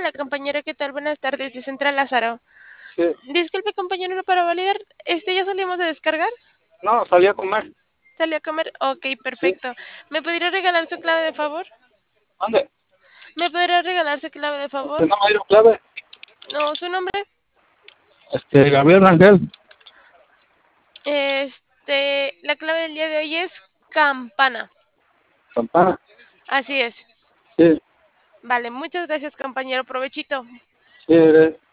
Hola compañero, ¿qué tal? Buenas tardes, de Central Lázaro. Sí. Disculpe compañero, no para validar, ¿ya salimos de descargar? No, salí a comer. ¿Salió a comer? Ok, Sí. perfecto. ¿Me podría regalar su clave de favor? ¿Dónde? ¿Me podría regalar su clave de favor? No me dio clave. No, su nombre. Gabriel Rangel. La clave del día de hoy es campana. Campana. Así es. Sí, Vale, muchas gracias compañero, provechito. sí.